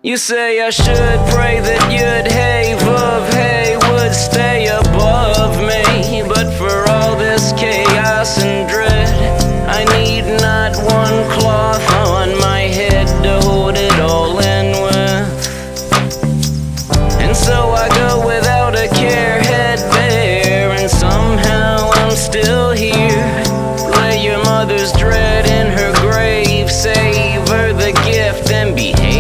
You say I should pray that you'd would stay above me. But for all this chaos and dread, I need not one cloth on my head to hold it all in with. And so I go without a care, head bare, and somehow I'm still here. Lay your mother's dread in her grave, save her the gift and behave.